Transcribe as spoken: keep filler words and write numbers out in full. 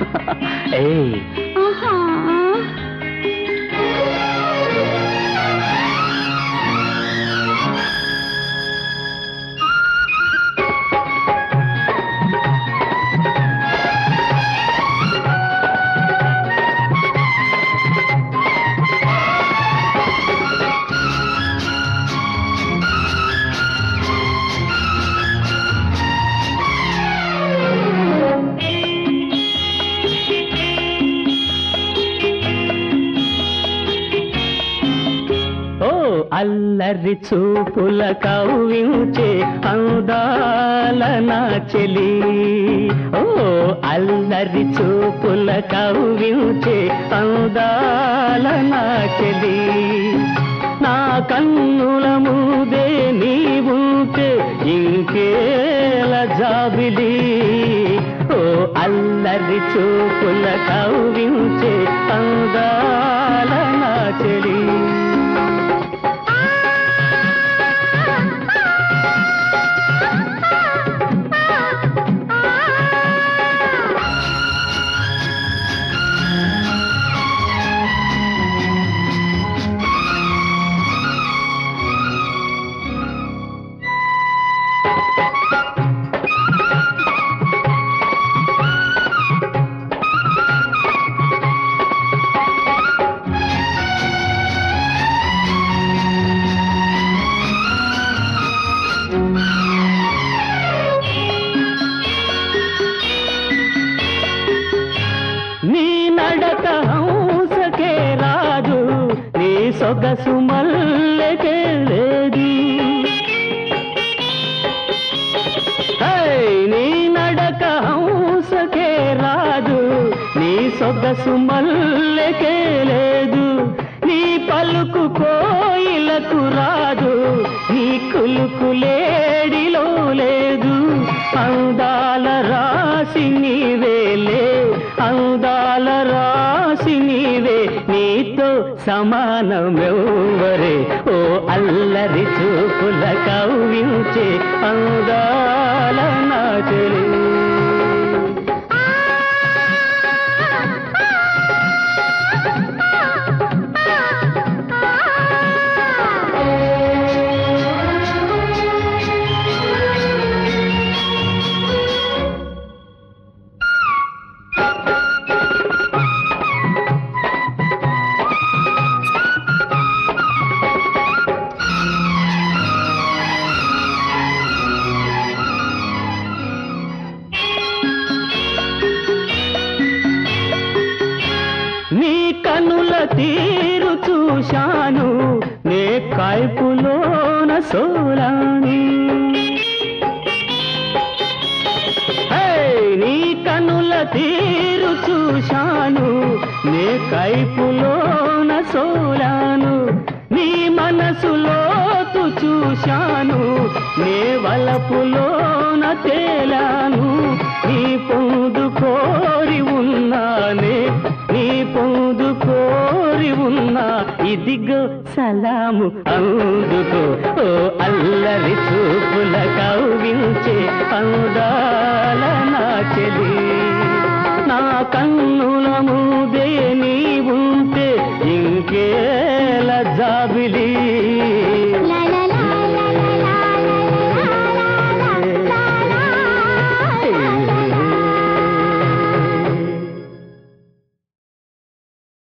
ఏయ్ ఆహా అల్లరి చూపుల కవ్వించే అందాల నా చెలి ఓ అల్లరి చూపుల కవ్వించే అందాల నా చెలి నా కన్నుల ముందే నీవుంటే ఇంకేల జాబిలి ఓ అల్లరి చూపుల కవ్వించే అందాల నా చెలి నీ నడక హంసకే రాదు నీ సొగసు మల్లెకే లేదు నీ నడక హంసకే రాదు నీ సొగసు మల్లెకే లేదు నీ పలుకు కోయిలకు రాదు నీ కులుకు లేడిలో లేదు అందాల రాసి నీవేలే అందాల రాసి నీవే నీతో సమానమెవ్వరే ఓ అల్లరి చూపుల కవ్వించే అందాల నా చెలి నీ కనుల తీరు చూశాను నే కైపులోన సోలాని నీ కనుల తీరు చూశాను నే కైపులోన సోలాను నీ మనసులోతు చూశాను నే వలపులోన తేలాను నీ పొందు కోరి ఉన్నానే నీ పొందు కోరి ఉన్నా ఇదిగో సలాము అందుకో ఓ అల్లరి చూపుల కవ్వించే అందాల నా చెలి నా కన్నుల ముందే నీ ఉంటే ఇంకే